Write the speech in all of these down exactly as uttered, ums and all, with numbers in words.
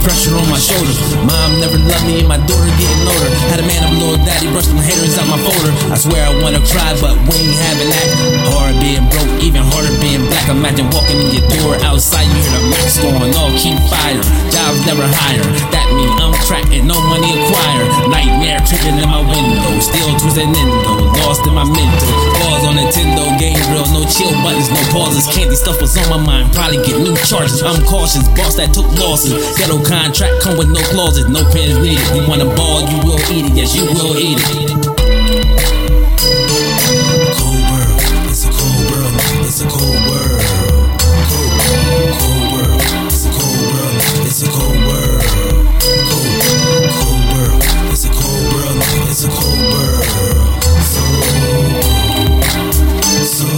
pressure on my shoulders. Mom never loved me and my daughter getting older. Had a man up little daddy, brushed them haters out my folder. I swear I wanna cry, but we ain't having that. Hard being broke, even harder being black. Imagine walking in your door outside, you hear the max going off, keep fire. Jobs never higher, that mean I'm cracked and no money acquired. Nightmare creeping in my window, still twisting endo, lost in my mental. Pause on Nintendo, game real, no chill buttons, no pauses. Candy stuff was on my mind, probably get new charges. I'm cautious, boss that took losses. Ghetto contract come with no clauses, no pens needed. You want a ball, you will eat it, yes you will eat it. Cold world, it's a cold world, it's a cold world. Cold, cold world, it's a cold world, it's a cold world. Cold, cold world, it's a cold world, it's a cold world. So, so,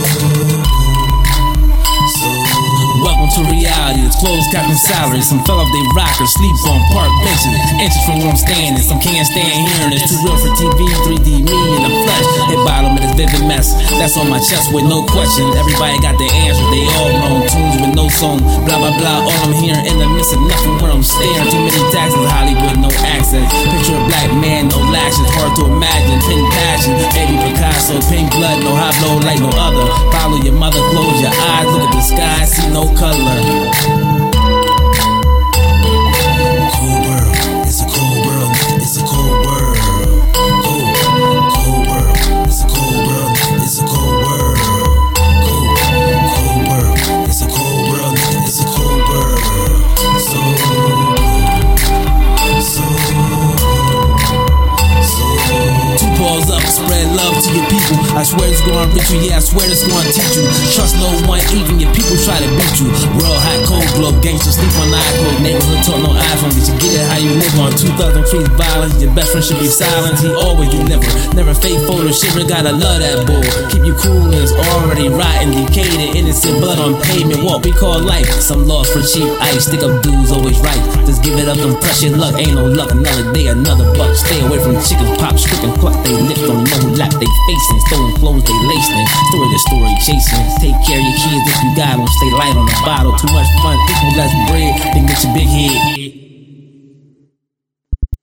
so. Welcome to reality, it's closed captain salaries. Some fell off they rockers, sleep on park benches. Inches from where I'm standing, some can't stand hearing. It's too real for T V, three D me in the flesh. Hit bottom of this vivid mess, that's on my chest with no question. Everybody got their answers, they all wrong. Tunes with no song, blah blah blah. All I'm hearing in the midst of nothing where I'm staring. Too many taxes, Hollywood, no access. Picture a black man, no lashes, hard to imagine. Pink passion, baby Picasso, pink blood, no high blow like no other. Follow your mother, close your eyes, look at the sky, see no color. Cold world, it's a cold world, it's a cold world. Cold, cold world, it's a cold world, it's a cold world. Cold, cold world, it's a cold world, it's a cold world. So, so, so. Two paws up, spread love to your people. I swear it's gonna reach you, yeah, I swear it's gonna teach you. Trust no one, even your people try to beat you. Real hot, cold glow, gangsters sleep on iClone. Neighborhood talk, no iPhone, but you get it how you live on. two thousand increased violence, your best friend should be silent. He always deliver, never fake photo, shiver, gotta love that bull. Keep you cool and it's already rotten, decayed, innocent blood on pavement. What we call life, some lost for cheap ice. Stick up dudes always right, just give it up, them precious luck. Ain't no luck, another day, another buck. Stay away from chickens, pop, stricken, pluck. They lift on no lap, they facing, stolen clothes, they lacing. Story to story chasing, take care of your kids if you got them. Stay light on the bottle, too much fun, equal less bread, then get your big head.